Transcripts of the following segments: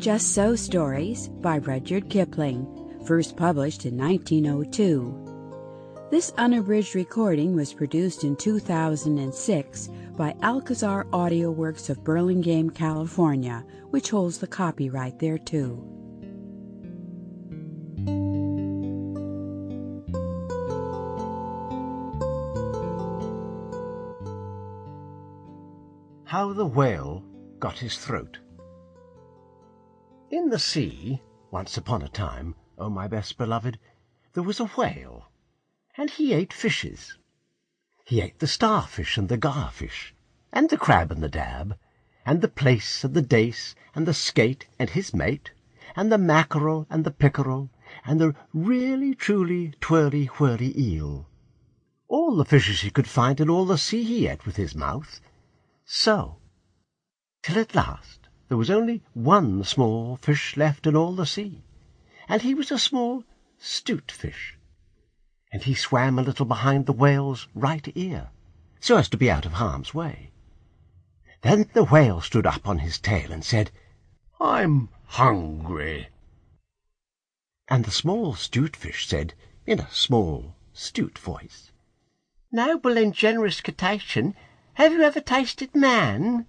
Just So Stories by Rudyard Kipling, first published in 1902. This unabridged recording was produced in 2006 by Alcazar Audio Works of Burlingame, California, which holds the copyright thereto. How the Whale Got His Throat. In the sea, once upon a time, O my best beloved, there was a whale, and he ate fishes. He ate the starfish and the garfish, and the crab and the dab, and the plaice and the dace, and the skate and his mate, and the mackerel and the pickerel, and the really truly twirly whirly eel. All the fishes he could find in all the sea he ate with his mouth. So, till at last there was only one small fish left in all the sea, and he was a small 'stute fish, and he swam a little behind the whale's right ear, so as to be out of harm's way. Then the whale stood up on his tail and said, "I'm hungry." And the small 'stute fish said, in a small 'stute voice, "Noble and generous cetacean, have you ever tasted man?"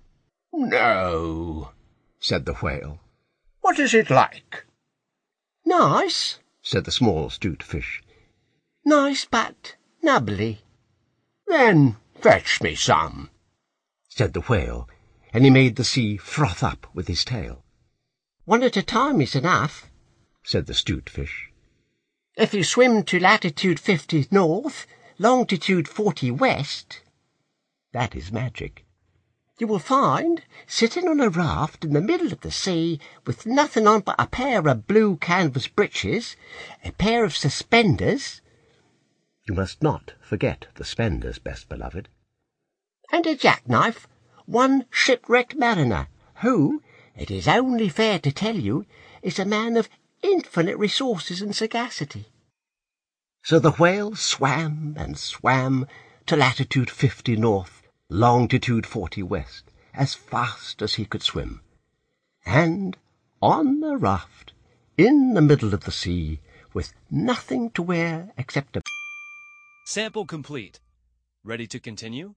"No," said the whale. "What is it like?" "Nice," said the small 'stute fish. "Nice, but nubbly." "Then fetch me some," said the whale, and he made the sea froth up with his tail. "One at a time is enough," said the 'stute fish. "If you swim to latitude 50 north, longitude 40 west, that is magic, you will find, sitting on a raft in the middle of the sea, with nothing on but a pair of blue canvas breeches, a pair of suspenders—" you must not forget the spenders, best beloved, "and a jackknife, one shipwrecked mariner, who, it is only fair to tell you, is a man of infinite resources and sagacity." So the whale swam and swam to latitude 50 north, longitude 40 west, as fast as he could swim. And on the raft, in the middle of the sea, with nothing to wear except a... Sample complete. Ready to continue?